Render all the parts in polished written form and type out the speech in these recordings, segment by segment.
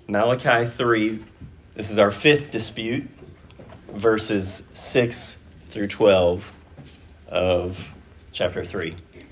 Malachi 3, this is our fifth dispute, verses 6 through 12 of chapter 3.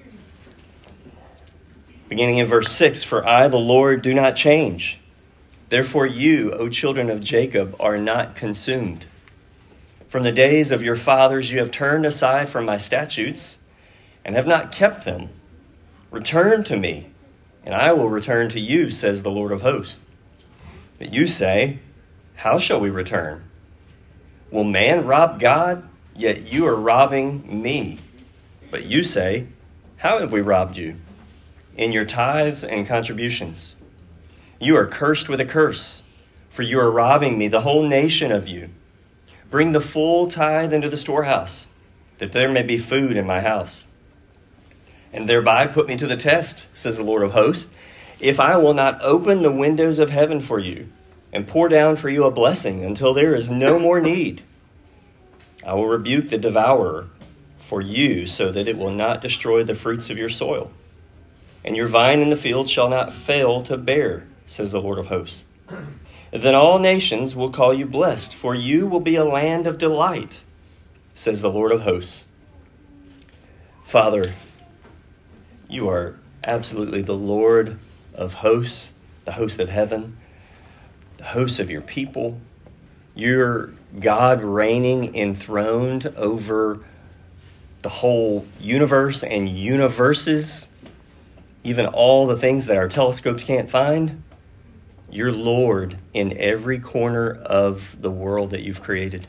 Beginning in verse 6, "For I, the Lord, do not change. Therefore you, O children of Jacob, are not consumed. From the days of your fathers you have turned aside from my statutes and have not kept them. Return to me, and I will return to you, says the Lord of hosts. But you say, how shall we return? Will man rob God? Yet you are robbing me. But you say, how have we robbed you? In your tithes and contributions. You are cursed with a curse, for you are robbing me, the whole nation of you. Bring the full tithe into the storehouse, that there may be food in my house. And thereby put me to the test, says the Lord of hosts, if I will not open the windows of heaven for you and pour down for you a blessing until there is no more need. I will rebuke the devourer for you so that it will not destroy the fruits of your soil. And your vine in the field shall not fail to bear, says the Lord of hosts. Then all nations will call you blessed, for you will be a land of delight, says the Lord of hosts." Father, you are absolutely the Lord of hosts, the host of heaven, the host of your people. You're God reigning enthroned over the whole universe and universes, even all the things that our telescopes can't find. You're Lord in every corner of the world that you've created.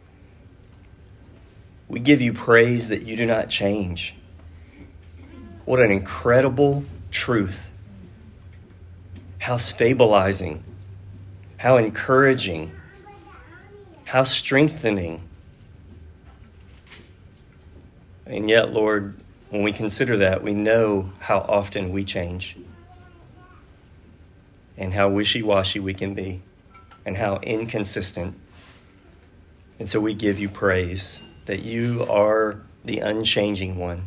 We give you praise that you do not change. What an incredible truth. How stabilizing, how encouraging, how strengthening. And yet, Lord, when we consider that, we know how often we change and how wishy-washy we can be and how inconsistent. And so we give you praise that you are the unchanging one.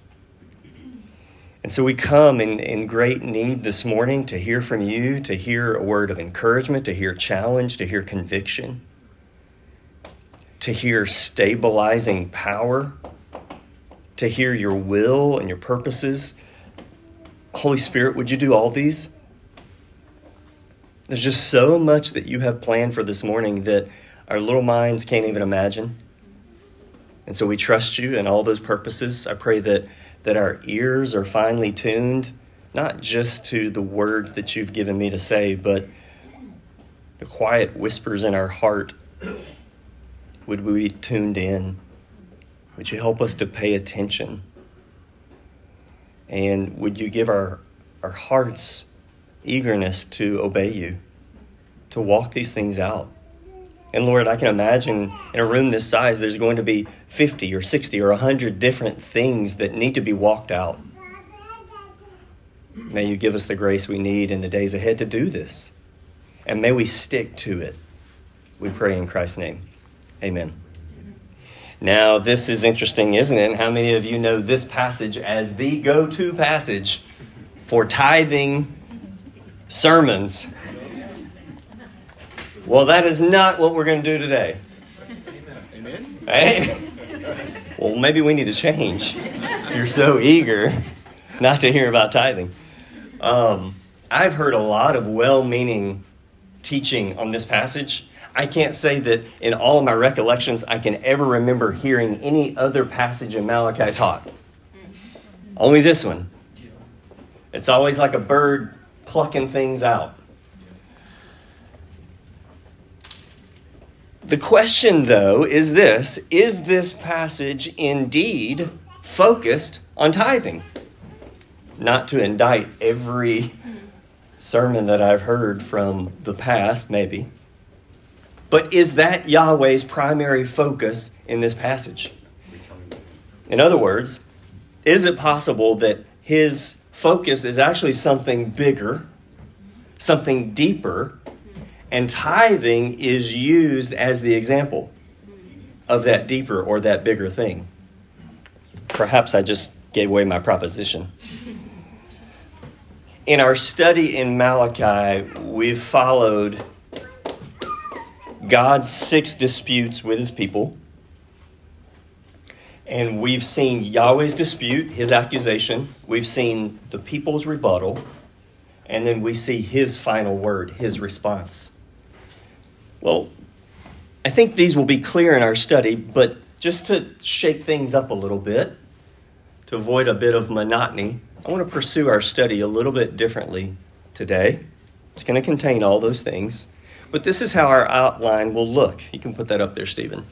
And so we come in great need this morning to hear from you, to hear a word of encouragement, to hear challenge, to hear conviction, to hear stabilizing power, to hear your will and your purposes. Holy Spirit, would you do all these? There's just so much that you have planned for this morning that our little minds can't even imagine. And so we trust you in all those purposes. I pray that our ears are finely tuned, not just to the words that you've given me to say, but the quiet whispers in our heart. Would we be tuned in? Would you help us to pay attention? And would you give our hearts eagerness to obey you, to walk these things out? And Lord, I can imagine in a room this size, there's going to be 50 or 60 or 100 different things that need to be walked out. May you give us the grace we need in the days ahead to do this. And may we stick to it. We pray in Christ's name. Amen. Now, this is interesting, isn't it? How many of you know this passage as the go-to passage for tithing sermons? Well, that is not what we're going to do today. Amen. Hey? Well, maybe we need to change. You're so eager not to hear about tithing. I've heard a lot of well-meaning teaching on this passage. I can't say that in all of my recollections I can ever remember hearing any other passage in Malachi taught. Only this one. It's always like a bird plucking things out. The question, though, is this: is this passage indeed focused on tithing? Not to indict every sermon that I've heard from the past, maybe. But is that Yahweh's primary focus in this passage? In other words, is it possible that his focus is actually something bigger, something deeper, and tithing is used as the example of that deeper or that bigger thing? Perhaps I just gave away my proposition. In our study in Malachi, we've followed God's 6 disputes with his people. And we've seen Yahweh's dispute, his accusation. We've seen the people's rebuttal. And then we see his final word, his response. Well, I think these will be clear in our study, but just to shake things up a little bit, to avoid a bit of monotony, I want to pursue our study a little bit differently today. It's going to contain all those things, but this is how our outline will look. You can put that up there, Stephen.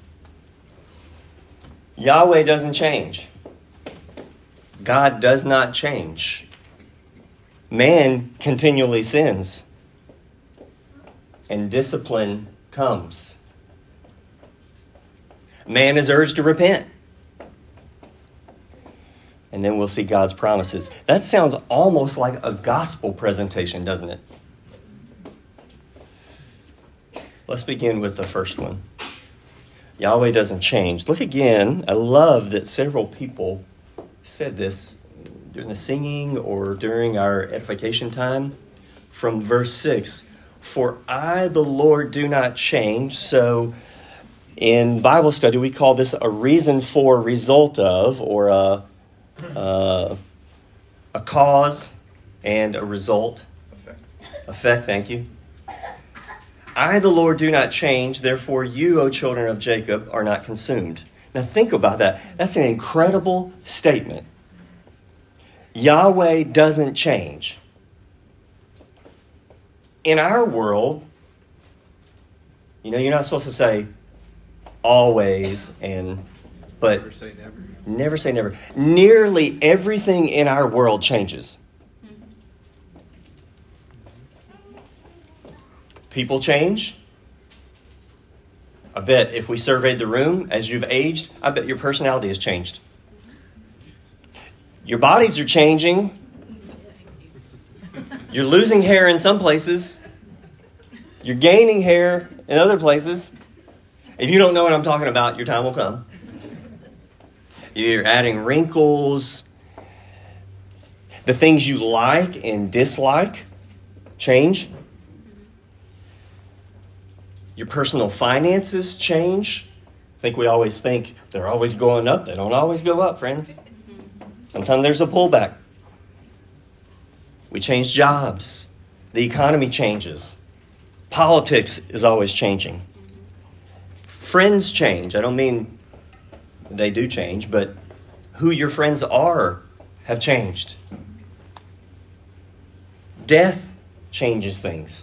Yahweh doesn't change. God does not change. Man continually sins, and discipline comes. Man is urged to repent. And then we'll see God's promises. That sounds almost like a gospel presentation, doesn't it? Let's begin with the first one. Yahweh doesn't change. Look again. I love that several people said this during the singing or during our edification time. From verse 6, "For I, the Lord, do not change." So in Bible study, we call this a reason for, result of, or a cause and a result. Effect, thank you. "I, the Lord, do not change. Therefore, you, O children of Jacob, are not consumed." Now think about that. That's an incredible statement. Yahweh doesn't change. In our world, you're not supposed to say always, but never say never. Never say never. Nearly everything in our world changes. People change. I bet if we surveyed the room as you've aged, I bet your personality has changed. Your bodies are changing. You're losing hair in some places. You're gaining hair in other places. If you don't know what I'm talking about, your time will come. You're adding wrinkles. The things you like and dislike change. Your personal finances change. I think we always think they're always going up. They don't always go up, friends. Sometimes there's a pullback. We change jobs. The economy changes. Politics is always changing. Friends change. I don't mean they do change, but who your friends are have changed. Death changes things.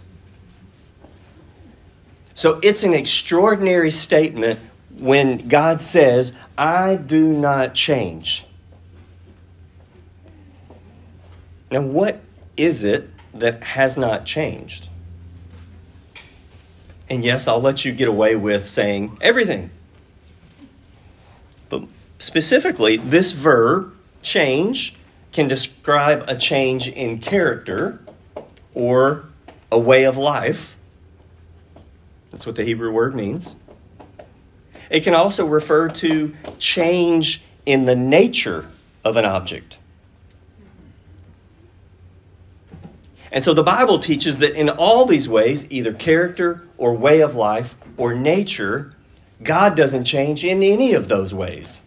So it's an extraordinary statement when God says, "I do not change." Now, what is it that has not changed? And yes, I'll let you get away with saying everything. But specifically, this verb, change, can describe a change in character or a way of life. That's what the Hebrew word means. It can also refer to change in the nature of an object. And so the Bible teaches that in all these ways, either character or way of life or nature, God doesn't change in any of those ways.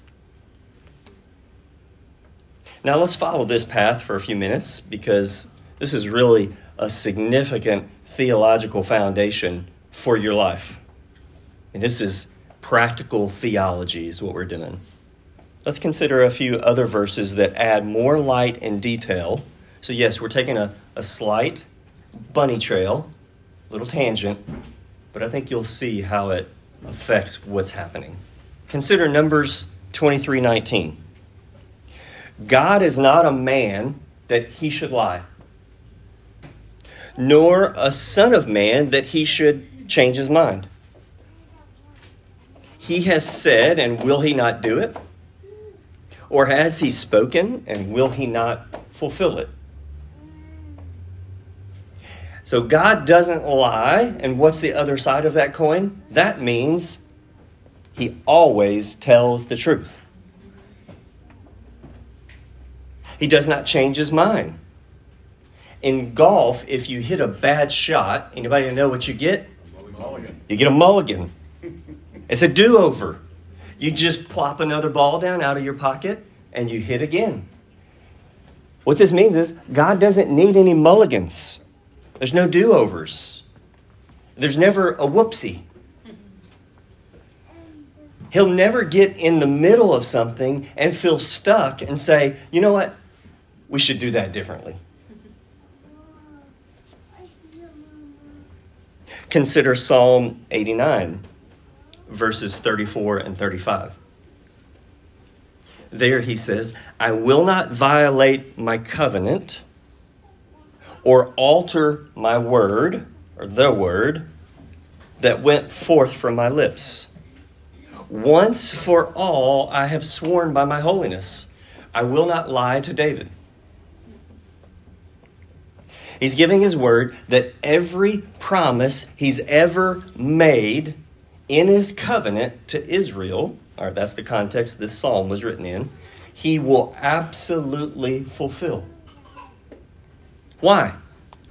Now let's follow this path for a few minutes because this is really a significant theological foundation for your life. And this is practical theology is what we're doing. Let's consider a few other verses that add more light and detail. So yes, we're taking a slight bunny trail, little tangent, but I think you'll see how it affects what's happening. Consider Numbers 23:19. God is not a man that he should lie, nor a son of man that he should change his mind. He has said, and will he not do it? Or has he spoken, and will he not fulfill it? So God doesn't lie, and what's the other side of that coin? That means he always tells the truth. He does not change his mind. In golf, if you hit a bad shot, anybody know what you get? Mulligan. You get a mulligan. It's a do-over. You just plop another ball down out of your pocket and you hit again. What this means is God doesn't need any mulligans. There's no do-overs. There's never a whoopsie. He'll never get in the middle of something and feel stuck and say, you know what? We should do that differently. Consider Psalm 89, verses 34 and 35. There he says, I will not violate my covenant or alter my word, or the word, that went forth from my lips. Once for all I have sworn by my holiness, I will not lie to David. He's giving his word that every promise he's ever made in his covenant to Israel, or that's the context this psalm was written in, he will absolutely fulfill. Why?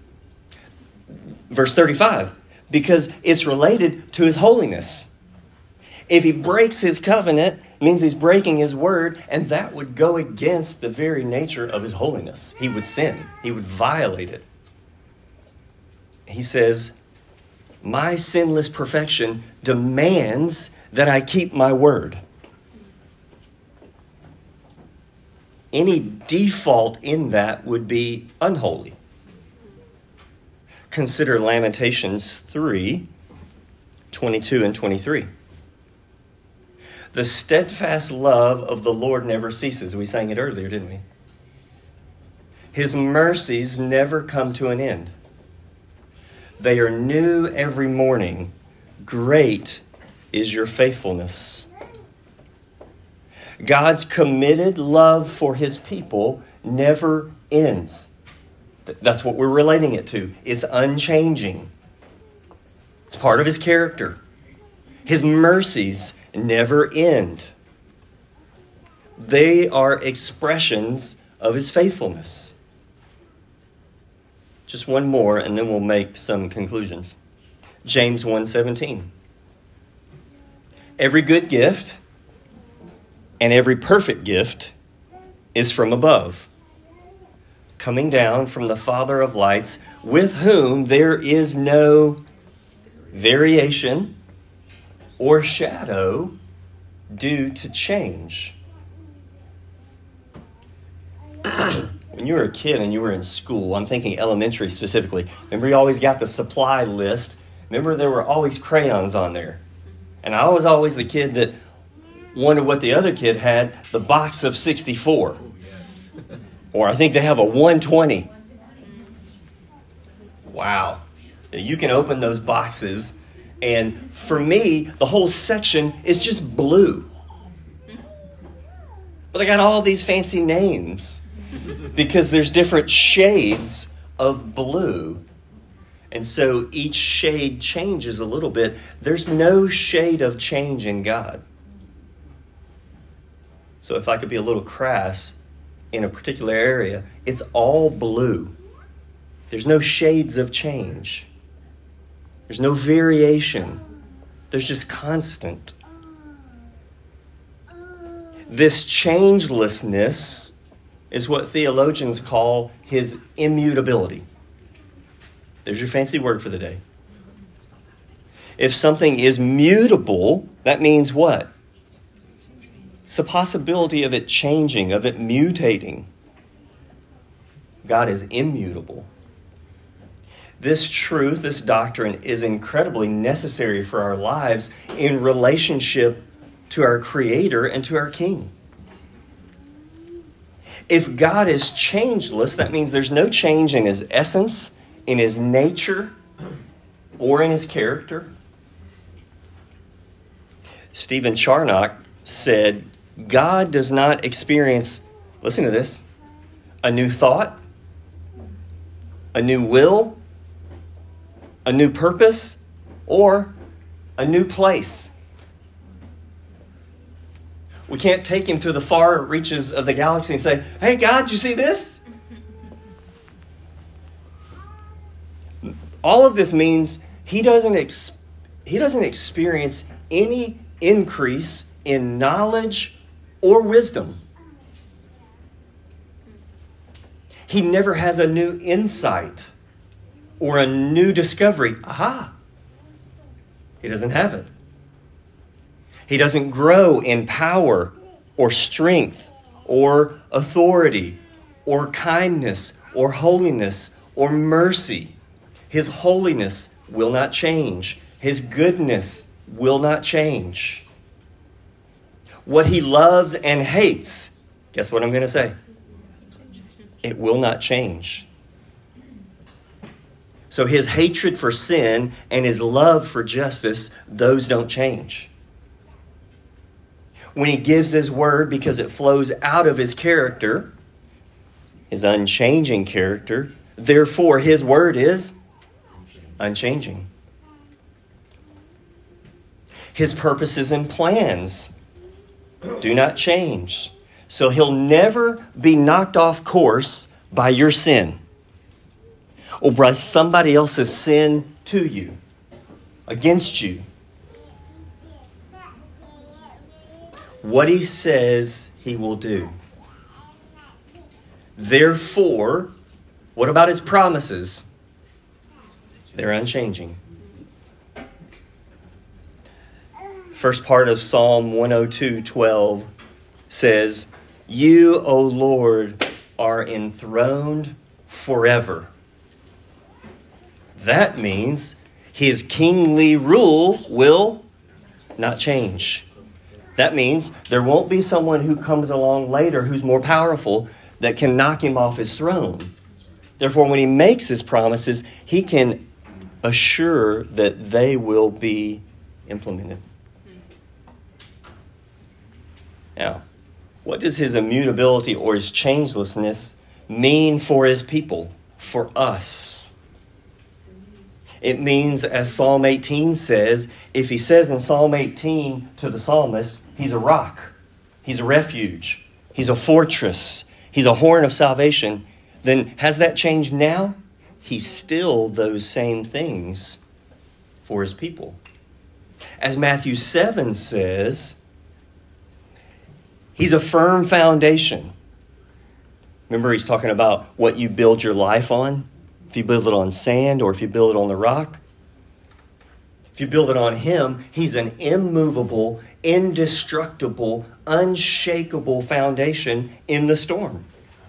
Verse 35, because it's related to his holiness. If he breaks his covenant, it means he's breaking his word, and that would go against the very nature of his holiness. He would sin. He would violate it. He says, my sinless perfection demands that I keep my word. Any default in that would be unholy. Consider Lamentations 3, 22 and 23. The steadfast love of the Lord never ceases. We sang it earlier, didn't we? His mercies never come to an end. They are new every morning. Great is your faithfulness. God's committed love for his people never ends. That's what we're relating it to. It's unchanging. It's part of his character. His mercies never end. They are expressions of his faithfulness. Just one more, and then we'll make some conclusions. James 1:17. Every good gift and every perfect gift is from above, coming down from the Father of lights, with whom there is no variation or shadow due to change. When you were a kid and you were in school, I'm thinking elementary specifically, remember you always got the supply list? Remember there were always crayons on there. And I was always the kid that wanted what the other kid had, the box of 64. Or I think they have a 120. Wow. You can open those boxes, and for me, the whole section is just blue. But they got all these fancy names because there's different shades of blue. And so each shade changes a little bit. There's no shade of change in God. So if I could be a little crass in a particular area, it's all blue. There's no shades of change. There's no variation. There's just constant. This changelessness is what theologians call his immutability. There's your fancy word for the day. If something is mutable, that means what? It's a possibility of it changing, of it mutating. God is immutable. This truth, this doctrine is incredibly necessary for our lives in relationship to our Creator and to our King. If God is changeless, that means there's no change in his essence, in his nature, or in his character. Stephen Charnock said, God does not experience, listen to this, a new thought, a new will, a new purpose, or a new place. We can't take him to the far reaches of the galaxy and say, hey, God, you see this? All of this means he doesn't experience any increase in knowledge or wisdom. He never has a new insight or a new discovery. Aha! He doesn't have it. He doesn't grow in power or strength or authority or kindness or holiness or mercy. His holiness will not change. His goodness will not change. What he loves and hates, guess what I'm going to say? It will not change. So his hatred for sin and his love for justice, those don't change. When he gives his word, because it flows out of his character, his unchanging character, therefore his word is unchanging. His purposes and plans do not change. So he'll never be knocked off course by your sin or by somebody else's sin to you, against you. What he says he will do. Therefore, what about his promises? They're unchanging. First part of Psalm 102:12 says, "You, O Lord, are enthroned forever." That means his kingly rule will not change. That means there won't be someone who comes along later who's more powerful that can knock him off his throne. Therefore, when he makes his promises, he can assure that they will be implemented. Now, what does his immutability or his changelessness mean for his people, for us? It means, as Psalm 18 says, if he says in Psalm 18 to the psalmist, he's a rock, he's a refuge, he's a fortress, he's a horn of salvation, then has that changed now? He's still those same things for his people. As Matthew 7 says, he's a firm foundation. Remember, he's talking about what you build your life on. If you build it on sand or if you build it on the rock. If you build it on him, he's an immovable, indestructible, unshakable foundation in the storm.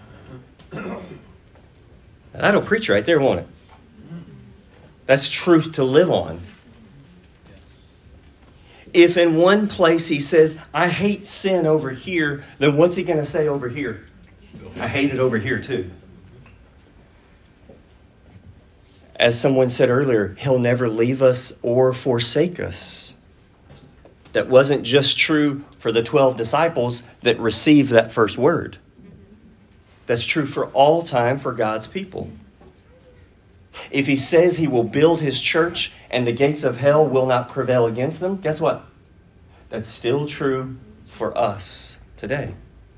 That'll preach right there, won't it? That's truth to live on. If in one place he says, I hate sin over here, then what's he going to say over here? I hate it over here too. As someone said earlier, he'll never leave us or forsake us. That wasn't just true for the 12 disciples that received that first word. That's true for all time for God's people. If he says he will build his church and the gates of hell will not prevail against them, guess what? That's still true for us today.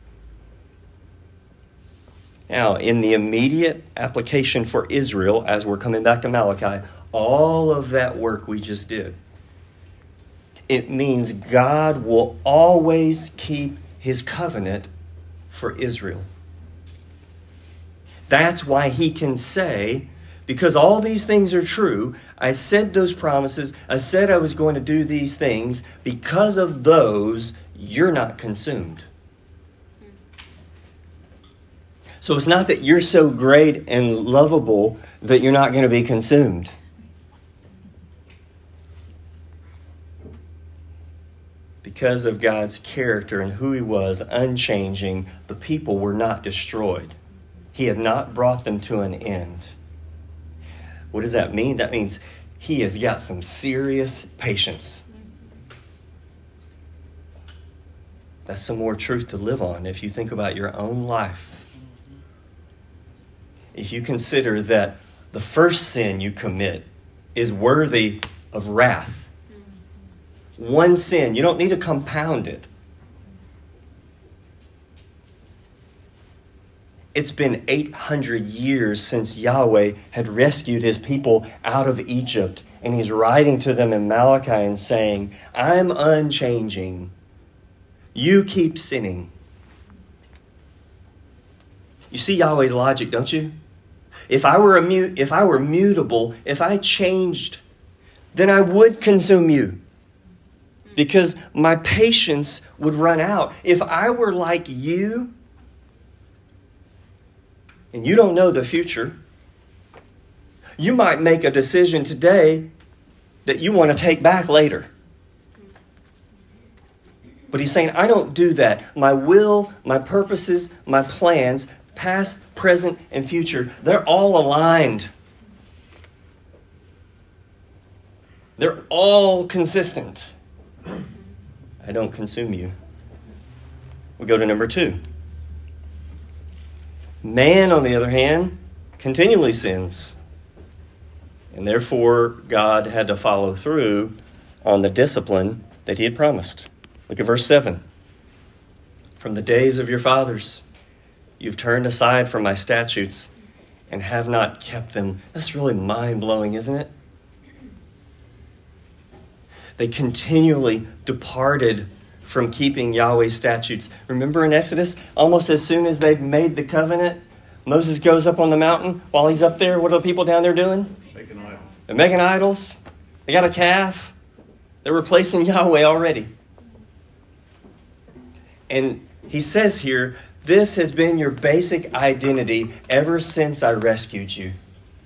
Now, in the immediate application for Israel, as we're coming back to Malachi, all of that work we just did, it means God will always keep his covenant for Israel. That's why he can say, because all these things are true, I said those promises, I said I was going to do these things, because of those, you're not consumed. So it's not that you're so great and lovable that you're not going to be consumed. Because of God's character and who he was, unchanging, the people were not destroyed. He had not brought them to an end. What does that mean? That means he has got some serious patience. That's some more truth to live on if you think about your own life. If you consider that the first sin you commit is worthy of wrath. One sin, you don't need to compound it. It's been 800 years since Yahweh had rescued his people out of Egypt. And he's writing to them in Malachi and saying, I'm unchanging. You keep sinning. You see Yahweh's logic, don't you? If I were mutable, if I changed, then I would consume you. Because my patience would run out. If I were like you, and you don't know the future, you might make a decision today that you want to take back later. But he's saying, I don't do that. My will, my purposes, my plans, past, present, and future, they're all aligned. They're all consistent. I don't consume you. We go to number 2. Man, on the other hand, continually sins. And therefore, God had to follow through on the discipline that he had promised. Look at verse 7. From the days of your fathers, you've turned aside from my statutes and have not kept them. That's really mind-blowing, isn't it? They continually departed from keeping Yahweh's statutes. Remember in Exodus, almost as soon as they'd made the covenant, Moses goes up on the mountain. While he's up there, what are the people down there doing? Making idols. They're making idols. They got a calf. They're replacing Yahweh already. And he says here, this has been your basic identity ever since I rescued you.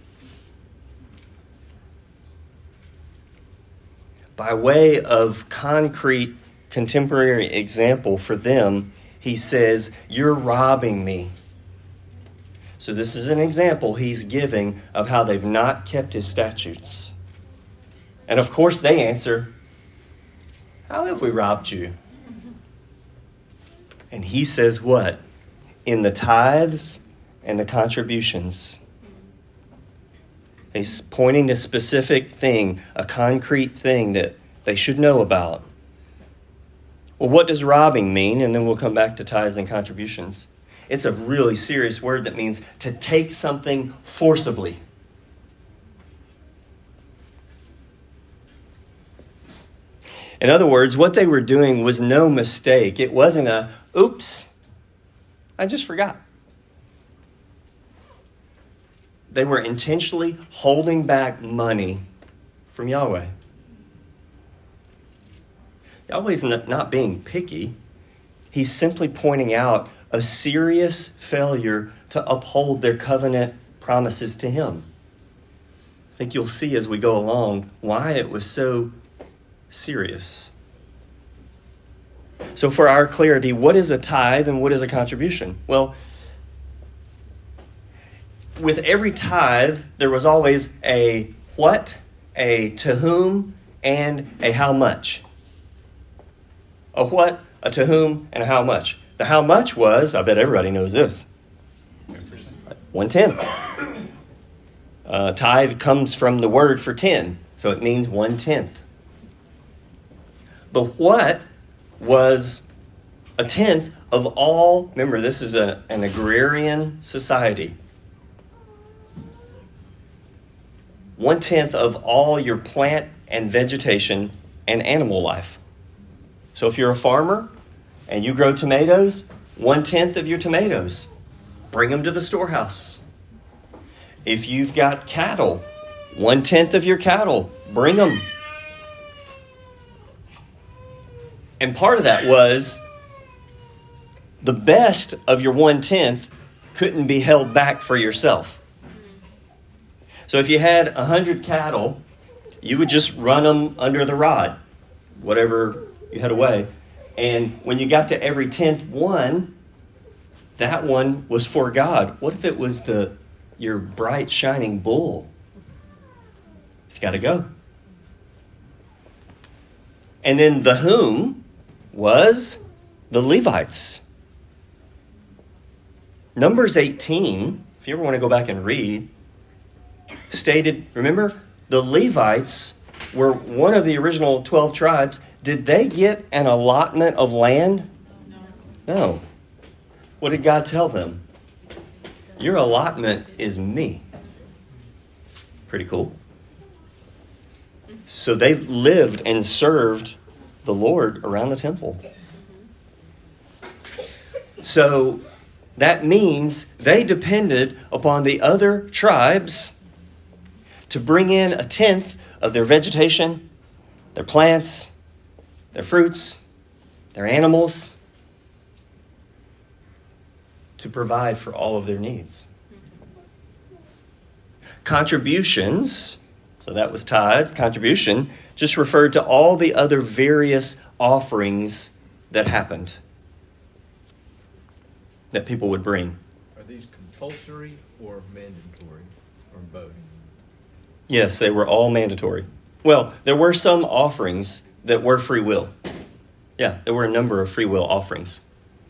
By way of concrete contemporary example for them, he says, you're robbing me. So this is an example he's giving of how they've not kept his statutes. And of course they answer, how have we robbed you? And he says what? In the tithes and the contributions. He's pointing to a specific thing, a concrete thing that they should know about. Well, what does robbing mean? And then we'll come back to tithes and contributions. It's a really serious word that means to take something forcibly. In other words, what they were doing was no mistake. It wasn't a, oops, I just forgot. They were intentionally holding back money from Yahweh. Yahweh's not being picky. He's simply pointing out a serious failure to uphold their covenant promises to him. I think you'll see as we go along why it was so serious. So for our clarity, what is a tithe and what is a contribution? Well, with every tithe, there was always a what, a to whom, and a how much. A what, a to whom, and a how much. The how much was, I bet everybody knows this, 1/10. Tithe comes from the word for 10, so it means 1/10. The what was 1/10 of all, remember this is an agrarian society. 1/10 of all your plant and vegetation and animal life. So if you're a farmer and you grow tomatoes, 1/10 of your tomatoes, bring them to the storehouse. If you've got cattle, 1/10 of your cattle, bring them. And part of that was the best of your 1/10 couldn't be held back for yourself. So if you had 100 cattle, you would just run them under the rod, whatever you had away. And when you got to every 10th one, that one was for God. What if it was your bright, shining bull? It's got to go. And then the whom was the Levites. Numbers 18, if you ever want to go back and read, stated, remember, the Levites were one of the original 12 tribes. Did they get an allotment of land? No. What did God tell them? Your allotment is me. Pretty cool. So they lived and served the Lord around the temple. So that means they depended upon the other tribes to bring in a tenth of their vegetation, their plants, their fruits, their animals, to provide for all of their needs. Contributions, so that was tithe. Contribution just referred to all the other various offerings that happened, that people would bring. Are these compulsory or mandatory, or both? Yes, they were all mandatory. Well, there were some offerings that were free will. Yeah, there were a number of free will offerings.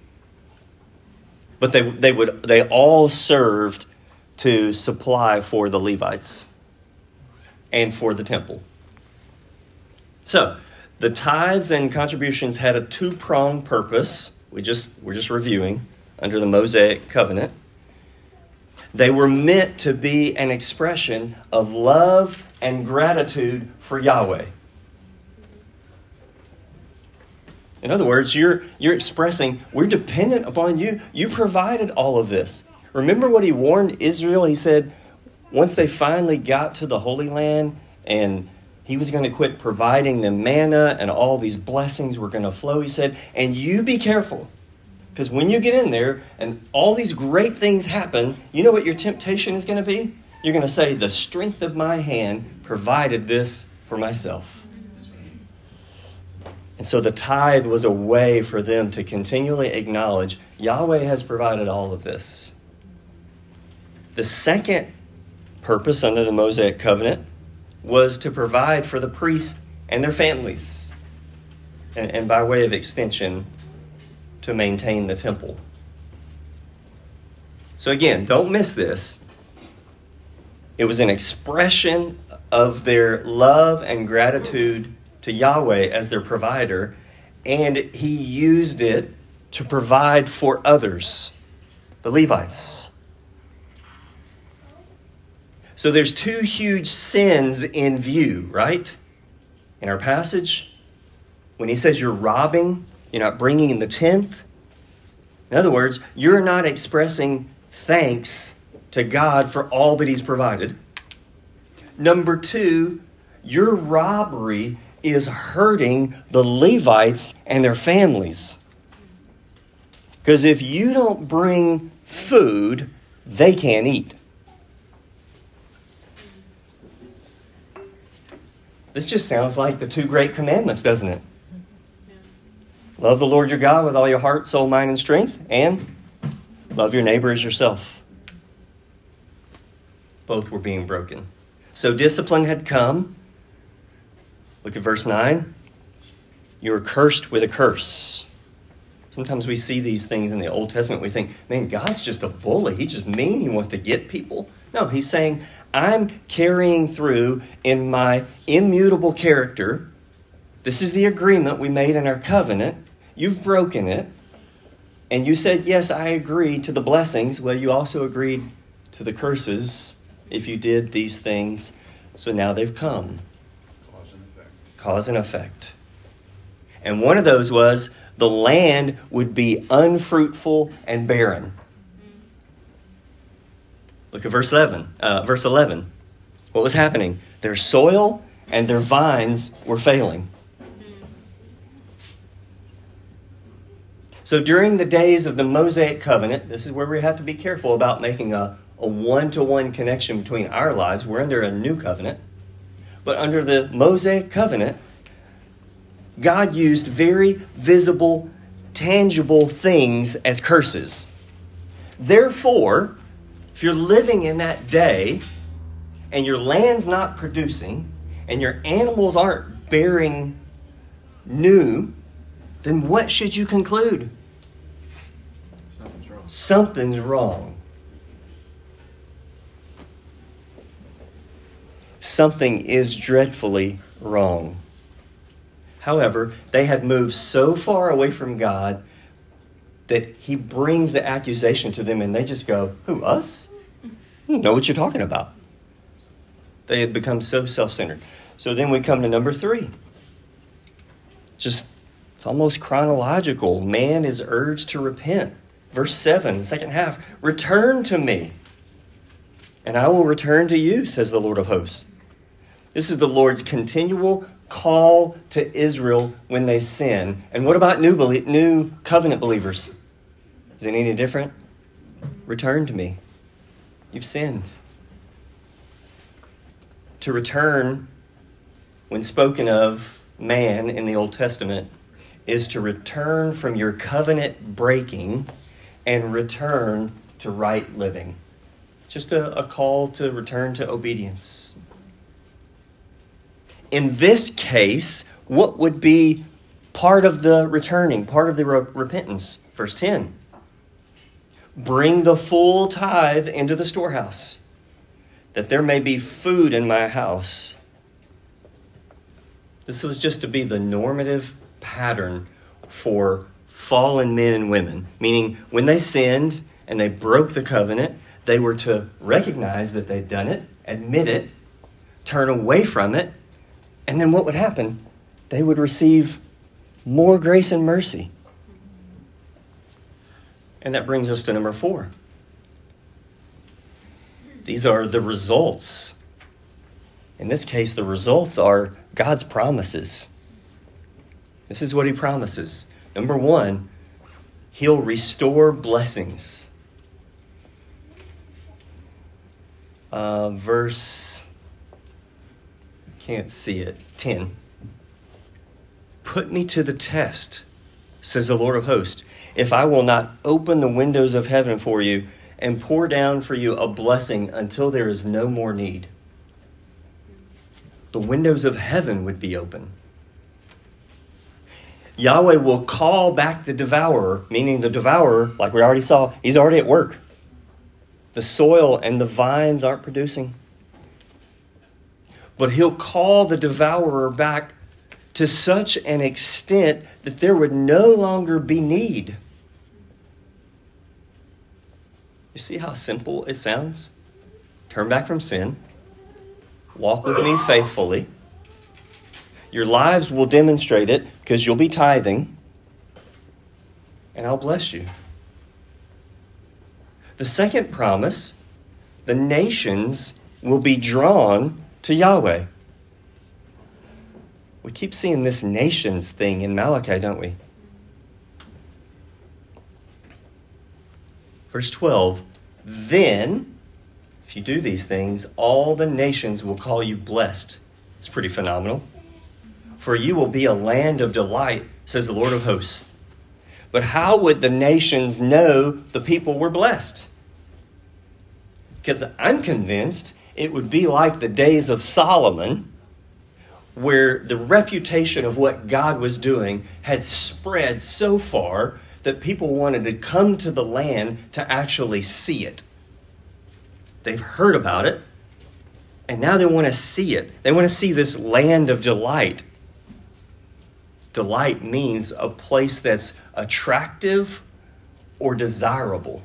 But they all served to supply for the Levites and for the temple. So, the tithes and contributions had a two-pronged purpose. We're just reviewing under the Mosaic covenant. They were meant to be an expression of love and gratitude for Yahweh. In other words, you're expressing, we're dependent upon you. You provided all of this. Remember what he warned Israel? He said, once they finally got to the Holy Land and he was going to quit providing them manna and all these blessings were going to flow, he said, and you be careful. Because when you get in there and all these great things happen, you know what your temptation is going to be? You're going to say, the strength of my hand provided this for myself. And so the tithe was a way for them to continually acknowledge Yahweh has provided all of this. The second purpose under the Mosaic covenant was to provide for the priests and their families. And by way of extension, to maintain the temple. So again, don't miss this. It was an expression of their love and gratitude to Yahweh as their provider, and he used it to provide for others, the Levites. So there's two huge sins in view, right? In our passage, when he says you're robbing, you're not bringing in the tenth. In other words, you're not expressing thanks to God for all that he's provided. Number two, your robbery is hurting the Levites and their families. Because if you don't bring food, they can't eat. This just sounds like the two great commandments, doesn't it? Love the Lord your God with all your heart, soul, mind, and strength, and love your neighbor as yourself. Both were being broken. So discipline had come. Look at verse 9. You are cursed with a curse. Sometimes we see these things in the Old Testament. We think, man, God's just a bully. He's just mean. He wants to get people. No, he's saying, I'm carrying through in my immutable character. This is the agreement we made in our covenant. You've broken it. And you said, yes, I agree to the blessings. Well, you also agreed to the curses if you did these things. So now they've come. Cause and effect. And one of those was the land would be unfruitful and barren. Look at verse 11. What was happening? Their soil and their vines were failing. So during the days of the Mosaic covenant, this is where we have to be careful about making a one-to-one connection between our lives. We're under a new covenant. But under the Mosaic covenant, God used very visible, tangible things as curses. Therefore, if you're living in that day and your land's not producing and your animals aren't bearing new, then what should you conclude? Something's wrong. Something's wrong. Something is dreadfully wrong. However, they had moved so far away from God that he brings the accusation to them and they just go, who, us? I don't know what you're talking about. They had become so self-centered. So then we come to number 3. It's almost chronological. Man is urged to repent. Verse 7, the second half, return to me, and I will return to you, says the Lord of hosts. This is the Lord's continual call to Israel when they sin. And what about new covenant believers? Is it any different? Return to me. You've sinned. To return, when spoken of man in the Old Testament, is to return from your covenant breaking and return to right living. Just a call to return to obedience. In this case, what would be part of the returning, part of the repentance? Verse 10. Bring the full tithe into the storehouse, that there may be food in my house. This was just to be the normative pattern for fallen men and women. Meaning, when they sinned and they broke the covenant, they were to recognize that they'd done it, admit it, turn away from it, and then what would happen? They would receive more grace and mercy. And that brings us to number 4. These are the results. In this case, the results are God's promises. This is what he promises. Number 1, he'll restore blessings. Verse, can't see it, 10. Put me to the test, says the Lord of hosts, if I will not open the windows of heaven for you and pour down for you a blessing until there is no more need. The windows of heaven would be open. Yahweh will call back the devourer, meaning the devourer, like we already saw, he's already at work. The soil and the vines aren't producing. But he'll call the devourer back to such an extent that there would no longer be need. You see how simple it sounds? Turn back from sin. Walk with me faithfully. Your lives will demonstrate it because you'll be tithing. And I'll bless you. The second promise, the nations will be drawn to Yahweh. We keep seeing this nations thing in Malachi, don't we? Verse 12, then, if you do these things, all the nations will call you blessed. It's pretty phenomenal. For you will be a land of delight, says the Lord of hosts. But how would the nations know the people were blessed? Because I'm convinced it would be like the days of Solomon, where the reputation of what God was doing had spread so far that people wanted to come to the land to actually see it. They've heard about it, and now they want to see it. They want to see this land of delight. Delight means a place that's attractive or desirable.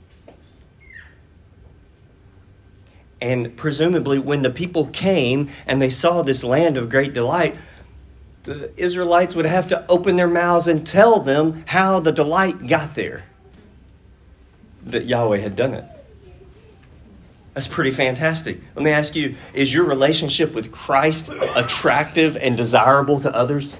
And presumably when the people came and they saw this land of great delight, the Israelites would have to open their mouths and tell them how the delight got there. That Yahweh had done it. That's pretty fantastic. Let me ask you, is your relationship with Christ attractive and desirable to others?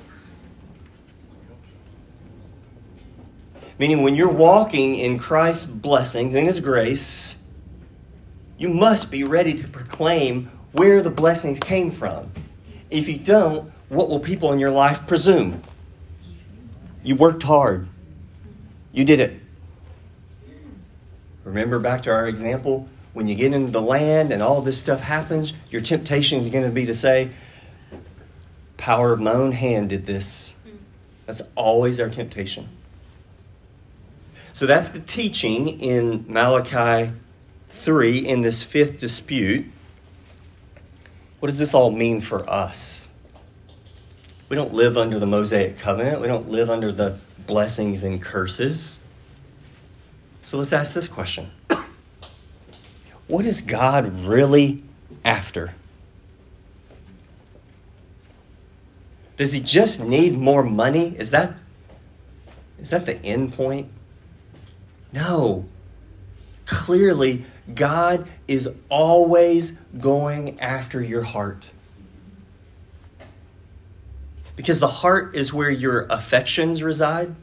Meaning when you're walking in Christ's blessings and his grace, you must be ready to proclaim where the blessings came from. If you don't, what will people in your life presume? You worked hard. You did it. Remember back to our example, when you get into the land and all this stuff happens, your temptation is going to be to say, power of my own hand did this. That's always our temptation. So that's the teaching in Malachi 3 in this 5th dispute. What does this all mean for us? We don't live under the Mosaic covenant. We don't live under the blessings and curses. So let's ask this question. What is God really after? Does he just need more money? Is that the end point? No. Clearly, God is always going after your heart. Because the heart is where your affections reside.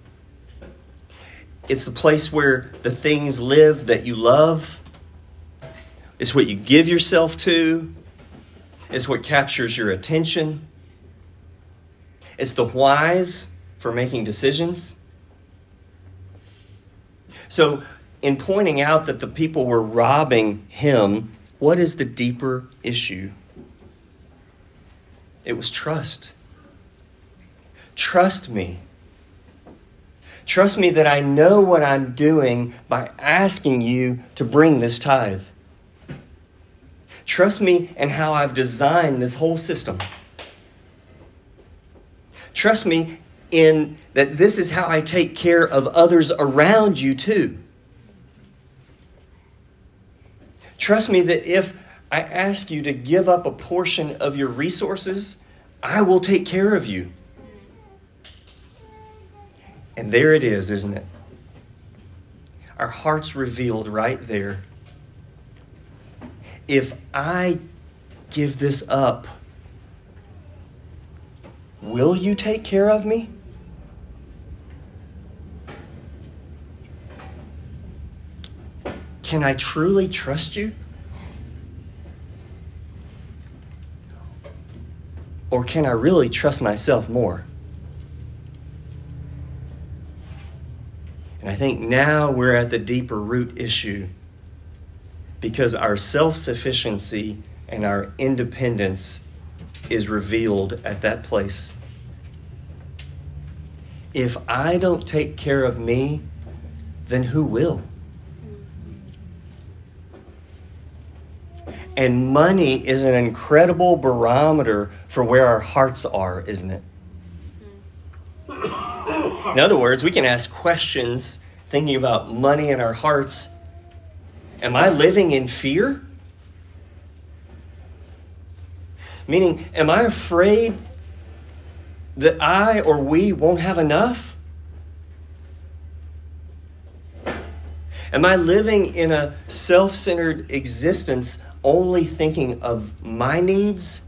It's the place where the things live that you love. It's what you give yourself to. It's what captures your attention. It's the whys for making decisions. So, in pointing out that the people were robbing him, what is the deeper issue? It was trust. Trust me. Trust me that I know what I'm doing by asking you to bring this tithe. Trust me in how I've designed this whole system. Trust me in that this is how I take care of others around you too. Trust me that if I ask you to give up a portion of your resources, I will take care of you. And there it is, isn't it? Our hearts revealed right there. If I give this up, will you take care of me? Can I truly trust you? Or can I really trust myself more? And I think now we're at the deeper root issue, because our self-sufficiency and our independence is revealed at that place. If I don't take care of me, then who will? And money is an incredible barometer for where our hearts are, isn't it? In other words, we can ask questions thinking about money in our hearts. Am I living in fear? Meaning, am I afraid that I or we won't have enough? Am I living in a self-centered existence only thinking of my needs?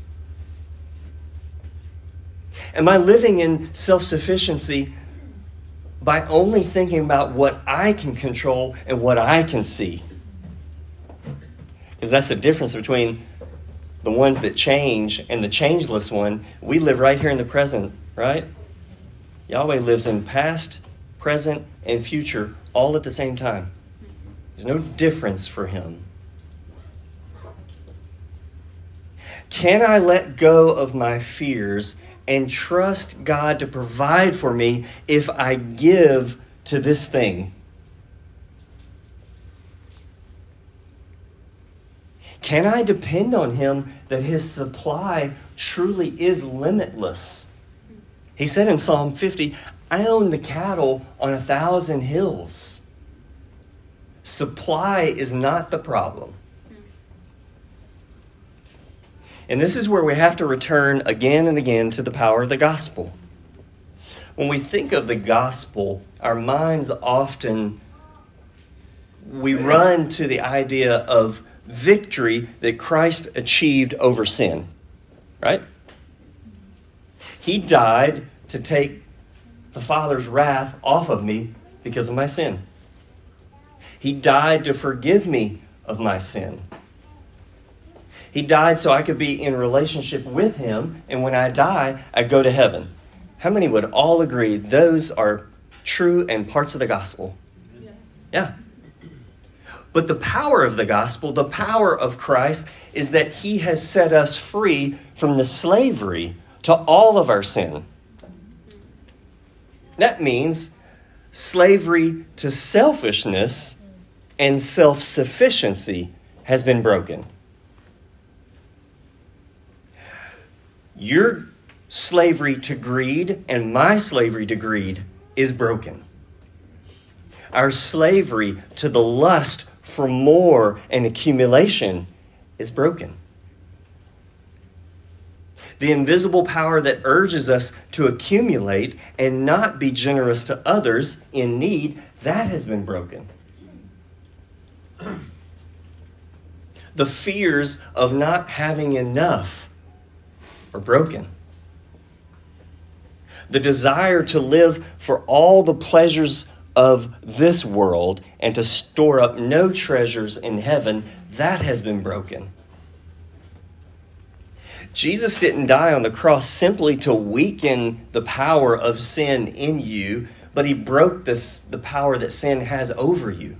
Am I living in self-sufficiency by only thinking about what I can control and what I can see? Because that's the difference between the ones that change and the changeless one. We live right here in the present, right? Yahweh lives in past, present, and future all at the same time. There's no difference for him. Can I let go of my fears and trust God to provide for me if I give to this thing? Can I depend on him that his supply truly is limitless? He said in Psalm 50, I own the cattle on 1,000 hills. Supply is not the problem. And this is where we have to return again and again to the power of the gospel. When we think of the gospel, our minds often, we run to the idea of victory that Christ achieved over sin, right? He died to take the Father's wrath off of me because of my sin. He died to forgive me of my sin. He died so I could be in relationship with him, and when I die, I go to heaven. How many would all agree those are true and parts of the gospel? Yeah. But the power of the gospel, the power of Christ, is that he has set us free from the slavery to all of our sin. That means slavery to selfishness and self-sufficiency has been broken. Your slavery to greed and my slavery to greed is broken. Our slavery to the lust for more and accumulation is broken. The invisible power that urges us to accumulate and not be generous to others in need, that has been broken. The fears of not having enough are broken. The desire to live for all the pleasures of this world and to store up no treasures in heaven, that has been broken. Jesus didn't die on the cross simply to weaken the power of sin in you, but he broke the power that sin has over you.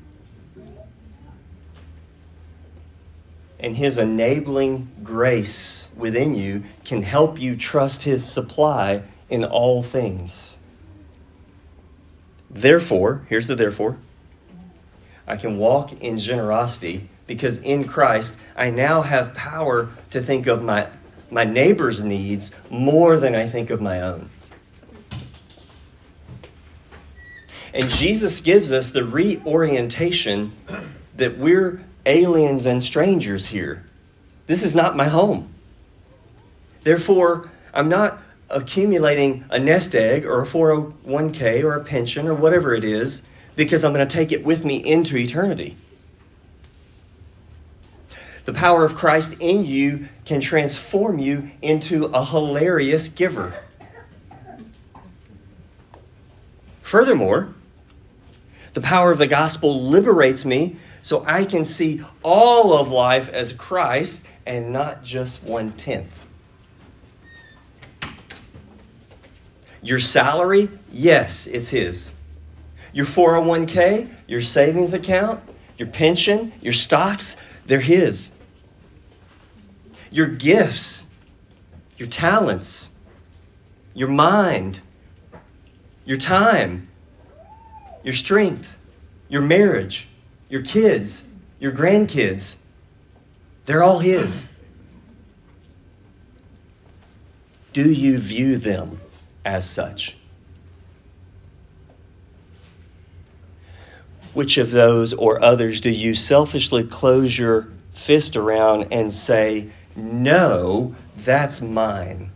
And his enabling grace within you can help you trust his supply in all things. Therefore, here's the therefore. I can walk in generosity because in Christ I now have power to think of my neighbor's needs more than I think of my own. And Jesus gives us the reorientation that we're aliens and strangers here. This is not my home. Therefore, I'm not accumulating a nest egg or a 401k or a pension or whatever it is because I'm going to take it with me into eternity. The power of Christ in you can transform you into a hilarious giver. Furthermore, the power of the gospel liberates me so I can see all of life as Christ and not just 1/10. Your salary, yes, it's his. Your 401k, your savings account, your pension, your stocks, they're his. Your gifts, your talents, your mind, your time, your strength, your marriage, your kids, your grandkids, they're all his. Do you view them as such? Which of those or others do you selfishly close your fist around and say, no, that's mine?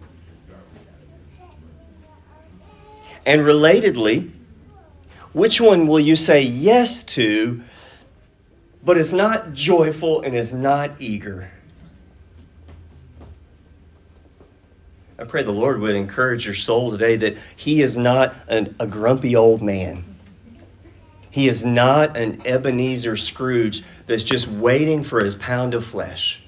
And relatedly, which one will you say yes to, but is not joyful and is not eager? I pray the Lord would encourage your soul today that he is not a grumpy old man. He is not an Ebenezer Scrooge that's just waiting for his pound of flesh.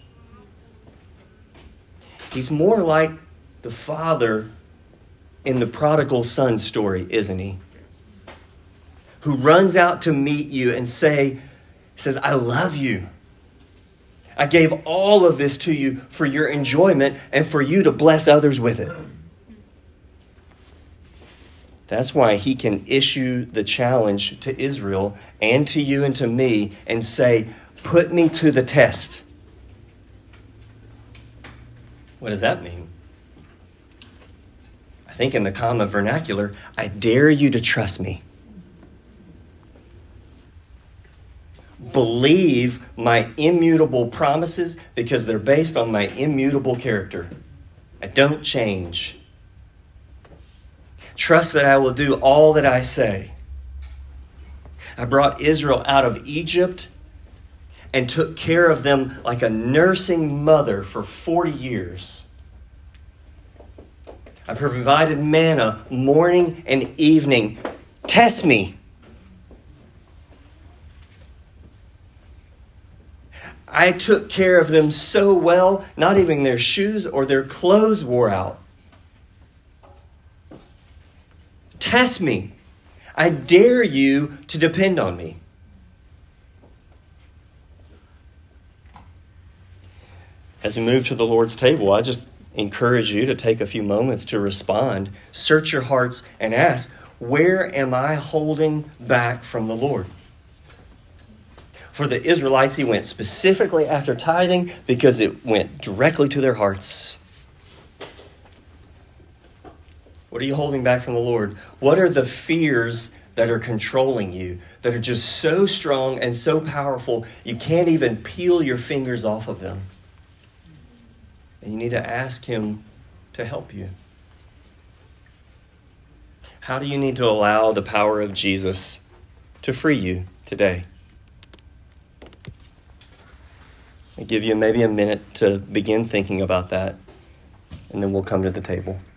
He's more like the father in the prodigal son story, isn't he? Who runs out to meet you and says, I love you. I gave all of this to you for your enjoyment and for you to bless others with it. That's why he can issue the challenge to Israel and to you and to me and say, put me to the test. What does that mean? I think in the common vernacular, I dare you to trust me. Believe my immutable promises because they're based on my immutable character. I don't change. Trust that I will do all that I say. I brought Israel out of Egypt and took care of them like a nursing mother for 40 years. I provided manna morning and evening. Test me. I took care of them so well, not even their shoes or their clothes wore out. Test me. I dare you to depend on me. As we move to the Lord's table, I just encourage you to take a few moments to respond. Search your hearts and ask, where am I holding back from the Lord? For the Israelites, he went specifically after tithing because it went directly to their hearts. What are you holding back from the Lord? What are the fears that are controlling you, that are just so strong and so powerful, you can't even peel your fingers off of them. And you need to ask him to help you. How do you need to allow the power of Jesus to free you today? I'll give you maybe a minute to begin thinking about that, and then we'll come to the table.